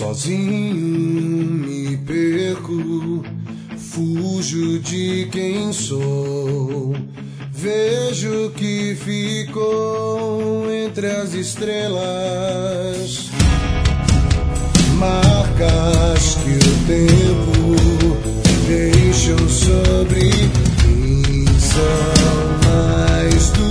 Sozinho me perco, fujo de quem sou. Vejo que ficou entre as estrelas, marcas que o tempo deixou sobre mim. São mais do